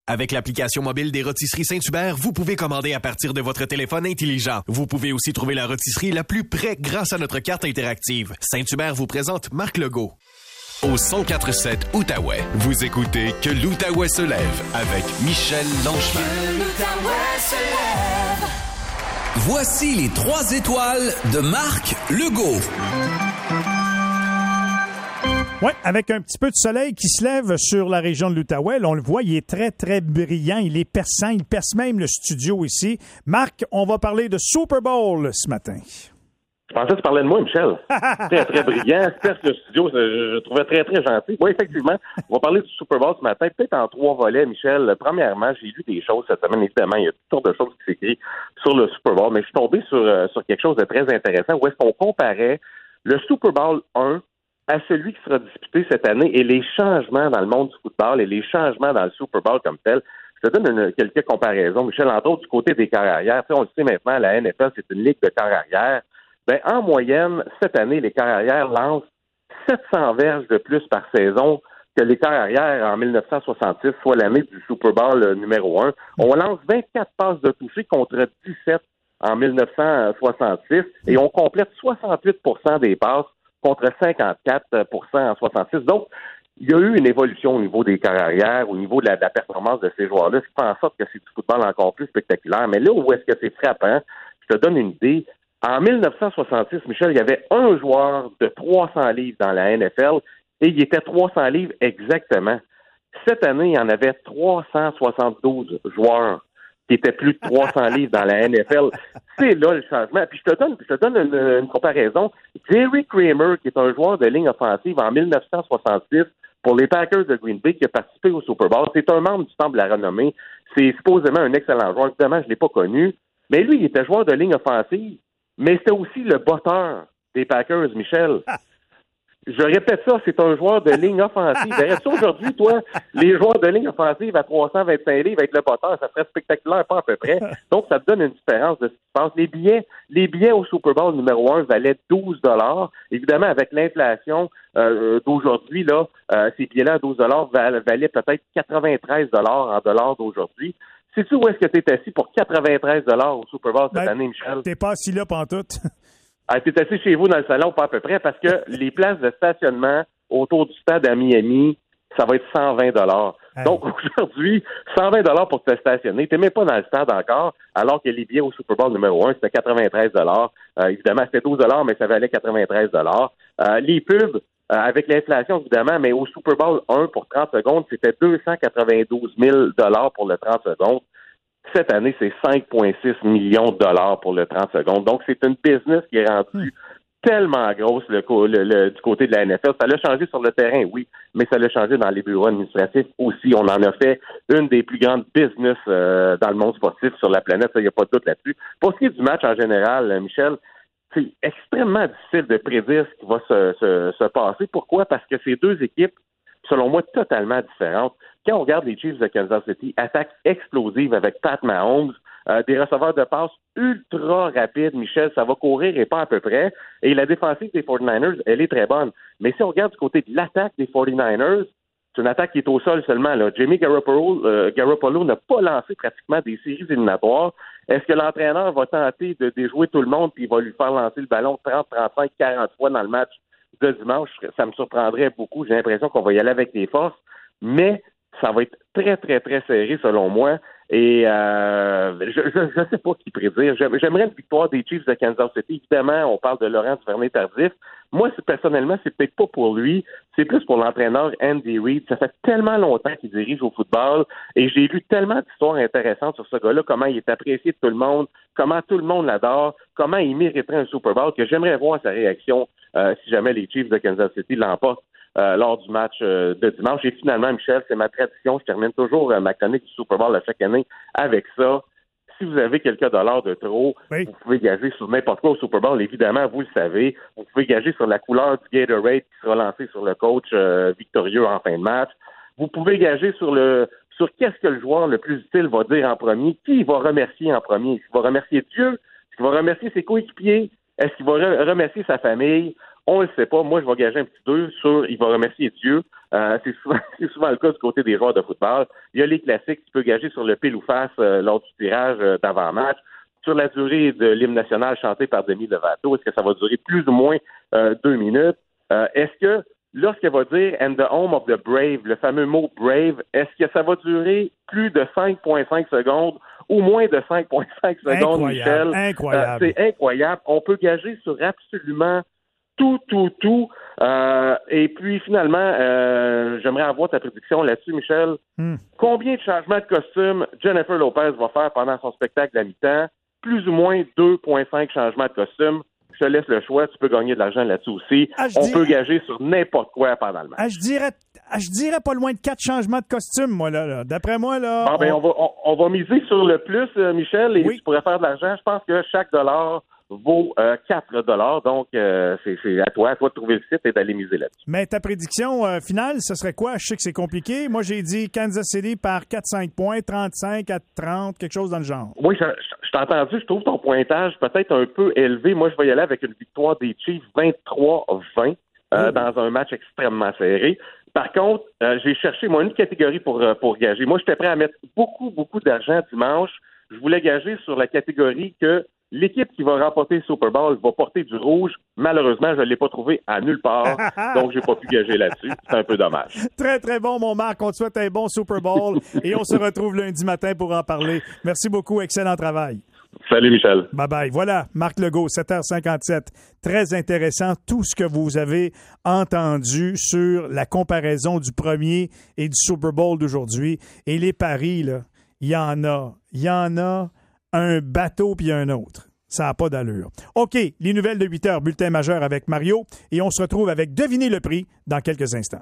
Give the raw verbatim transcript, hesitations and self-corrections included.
Avec l'application mobile des Rôtisseries Saint-Hubert, vous pouvez commander à partir de votre téléphone intelligent. Vous pouvez aussi trouver la rôtisserie la plus près grâce à notre carte interactive. Saint-Hubert vous présente Marc Legault. Au cent quatre sept Outaouais, vous écoutez Que l'Outaouais se lève avec Michel Langemin. Que l'Outaouais se lève. Voici les trois étoiles de Marc Legault. Oui, avec un petit peu de soleil qui se lève sur la région de l'Outaouais. Là, on le voit, il est très, très brillant. Il est perçant. Il perce même le studio ici. Marc, on va parler de Super Bowl ce matin. Je pensais que tu parlais de moi, Michel. Très, très brillant. Perce le studio, je, je trouvais très, très gentil. Oui, effectivement, on va parler du Super Bowl ce matin, peut-être en trois volets, Michel. Premièrement, j'ai lu des choses cette semaine, évidemment. Il y a toutes sortes de choses qui s'écrivent sur le Super Bowl, mais je suis tombé sur, euh, sur quelque chose de très intéressant où est-ce qu'on comparait le Super Bowl un à celui qui sera disputé cette année et les changements dans le monde du football et les changements dans le Super Bowl comme tel. Je te donne une, quelques comparaisons, Michel, entre autres du côté des carrières arrière. Tu sais, on le sait maintenant, la N F L, c'est une ligue de carrières arrière. Ben, en moyenne, cette année, les carrières arrière lancent sept cents verges de plus par saison que les carrières arrière en dix-neuf cent soixante-six, soit l'année du Super Bowl euh, numéro un. On lance vingt-quatre passes de toucher contre dix-sept en dix-neuf cent soixante-six et on complète soixante-huit pour cent des passes contre cinquante-quatre pour cent en soixante-six. Donc, il y a eu une évolution au niveau des carrières arrière, au niveau de la, de la performance de ces joueurs-là, ce qui fait en sorte que c'est du football encore plus spectaculaire. Mais là où est-ce que c'est frappant, je te donne une idée. En dix-neuf cent soixante-six, Michel, il y avait un joueur de trois cents livres dans la N F L et il était trois cents livres exactement. Cette année, il y en avait trois cent soixante-douze joueurs qui étaient plus de trois cents livres dans la N F L. C'est là le changement. Puis je te donne, je te donne une, une comparaison. Jerry Kramer, qui est un joueur de ligne offensive en dix-neuf cent soixante-six pour les Packers de Green Bay, qui a participé au Super Bowl. C'est un membre du Temple de la renommée. C'est supposément un excellent joueur. Évidemment, je ne l'ai pas connu. Mais lui, il était joueur de ligne offensive. Mais c'était aussi le botteur des Packers, Michel. Je répète ça, c'est un joueur de ligne offensive. D'ailleurs, aujourd'hui, toi, les joueurs de ligne offensive à trois cent vingt-cinq livres avec le botteur, ça serait spectaculaire, pas à peu près. Donc, ça te donne une différence de ce qui se passe. Les billets, les billets au Super Bowl numéro un valaient douze dollars. Évidemment, avec l'inflation euh, d'aujourd'hui, là, euh, ces billets-là à douze dollars val- valaient peut-être quatre-vingt-treize dollars en dollars d'aujourd'hui. Sais-tu où est-ce que tu es assis pour quatre-vingt-treize dollars au Super Bowl cette ben, année, Michel? T'es pas assis là pantoute. Ah, t'es assis chez vous dans le salon, pas à peu près, parce que les places de stationnement autour du stade à Miami, ça va être cent vingt dollars. Hey. Donc, aujourd'hui, cent vingt dollars pour te stationner. T'es même pas dans le stade encore, alors que les billets au Super Bowl numéro un, c'était quatre-vingt-treize dollars. Euh, évidemment, c'était douze dollars, mais ça valait quatre-vingt-treize dollars. Euh, les pubs, euh, avec l'inflation, évidemment, mais au Super Bowl un pour trente secondes, c'était deux cent quatre-vingt-douze mille dollars pour le trente secondes. Cette année, c'est cinq virgule six millions de dollars pour le trente secondes. Donc, c'est une business qui est rendue tellement grosse le, le, le, du côté de la N F L. Ça l'a changé sur le terrain, oui, mais ça l'a changé dans les bureaux administratifs aussi. On en a fait une des plus grandes business euh, dans le monde sportif sur la planète. Il n'y a pas de doute là-dessus. Pour ce qui est du match en général, Michel, c'est extrêmement difficile de prédire ce qui va se, se, se passer. Pourquoi? Parce que ces deux équipes, selon moi, totalement différentes. Quand on regarde les Chiefs de Kansas City, attaque explosive avec Pat Mahomes, euh, des receveurs de passes ultra rapides, Michel, ça va courir et pas à peu près. Et la défensive des forty-niners, elle est très bonne. Mais si on regarde du côté de l'attaque des forty-niners, c'est une attaque qui est au sol seulement. Là. Jimmy Garoppolo, euh, Garoppolo n'a pas lancé pratiquement des séries éliminatoires. Est-ce que l'entraîneur va tenter de déjouer tout le monde puis il va lui faire lancer le ballon trente, trente-cinq, quarante fois dans le match de dimanche? Ça me surprendrait beaucoup. J'ai l'impression qu'on va y aller avec les forces. Mais ça va être très, très, très serré selon moi. Et euh, je ne sais pas qui prédire. J'aimerais une victoire des Chiefs de Kansas City. Évidemment, on parle de Laurent Duvernay-Tardif. Moi, c'est, personnellement, c'est peut-être pas pour lui. C'est plus pour l'entraîneur Andy Reid. Ça fait tellement longtemps qu'il dirige au football et j'ai lu tellement d'histoires intéressantes sur ce gars-là, comment il est apprécié de tout le monde, comment tout le monde l'adore, comment il mériterait un Super Bowl, que j'aimerais voir sa réaction euh, si jamais les Chiefs de Kansas City l'emportent Euh, lors du match euh, de dimanche. Et finalement, Michel, c'est ma tradition, je termine toujours euh, ma chronique du Super Bowl à chaque année avec ça. Si vous avez quelques dollars de trop, oui. Vous pouvez gager sur n'importe quoi au Super Bowl, évidemment, vous le savez. Vous pouvez gager sur la couleur du Gatorade qui sera lancé sur le coach euh, victorieux en fin de match. Vous pouvez gager sur le sur qu'est-ce que le joueur le plus utile va dire en premier, qui il va remercier en premier. Est-ce qu'il va remercier Dieu? Est-ce qu'il va remercier ses coéquipiers? Est-ce qu'il va re- remercier sa famille? On ne le sait pas. Moi, je vais gager un petit deux sur il va remercier Dieu. Euh, c'est, souvent, c'est souvent le cas du côté des joueurs de football. Il y a les classiques, tu peux gager sur le pile ou face euh, lors du tirage euh, d'avant-match. Sur la durée de l'hymne national chanté par Demi Lovato, est-ce que ça va durer plus ou moins euh, deux minutes? Euh, est-ce que lorsqu'elle va dire « And the home of the brave », le fameux mot « brave », est-ce que ça va durer plus de cinq virgule cinq secondes ou moins de cinq virgule cinq secondes, incroyable, Michel? Incroyable. Euh, c'est incroyable. On peut gager sur absolument tout, tout, tout. Euh, et puis, finalement, euh, j'aimerais avoir ta prédiction là-dessus, Michel. Hmm. Combien de changements de costume Jennifer Lopez va faire pendant son spectacle à mi-temps? Plus ou moins deux virgule cinq changements de costume. Je te laisse le choix, tu peux gagner de l'argent là-dessus aussi. Ah, On dirais... peut gager sur n'importe quoi pendant le match. Ah, je dirais, ah, je dirais pas loin de quatre changements de costume, moi, là. là. D'après moi, là... Bon, on... ben, on va, on, on va miser sur le plus, euh, Michel, et oui. tu pourrais faire de l'argent. Je pense que chaque dollar vaut euh, quatre dollars. Donc, euh, c'est, c'est à toi, à toi de trouver le site et d'aller miser là-dessus. Mais ta prédiction euh, finale, ce serait quoi? Je sais que c'est compliqué. Moi, j'ai dit Kansas City par quatre cinq points, trente-cinq à trente, quelque chose dans le genre. Oui, je, je, je t'ai entendu. Je trouve ton pointage peut-être un peu élevé. Moi, je vais y aller avec une victoire des Chiefs vingt-trois vingt euh, mmh. dans un match extrêmement serré. Par contre, euh, j'ai cherché, moi, une catégorie pour, euh, pour gager. Moi, j'étais prêt à mettre beaucoup, beaucoup d'argent dimanche. Je voulais gager sur la catégorie que l'équipe qui va remporter le Super Bowl va porter du rouge. Malheureusement, je ne l'ai pas trouvé à nulle part, donc j'ai pas pu gager là-dessus. C'est un peu dommage. Très, très bon, mon Marc. On te souhaite un bon Super Bowl et on se retrouve lundi matin pour en parler. Merci beaucoup. Excellent travail. Salut, Michel. Bye-bye. Voilà, Marc Legault, sept heures cinquante-sept. Très intéressant, tout ce que vous avez entendu sur la comparaison du premier et du Super Bowl d'aujourd'hui. Et les paris, là, il y en a. Il y en a un bateau puis un autre. Ça n'a pas d'allure. OK, les nouvelles de huit heures, bulletin majeur avec Mario. Et on se retrouve avec Devinez le prix dans quelques instants.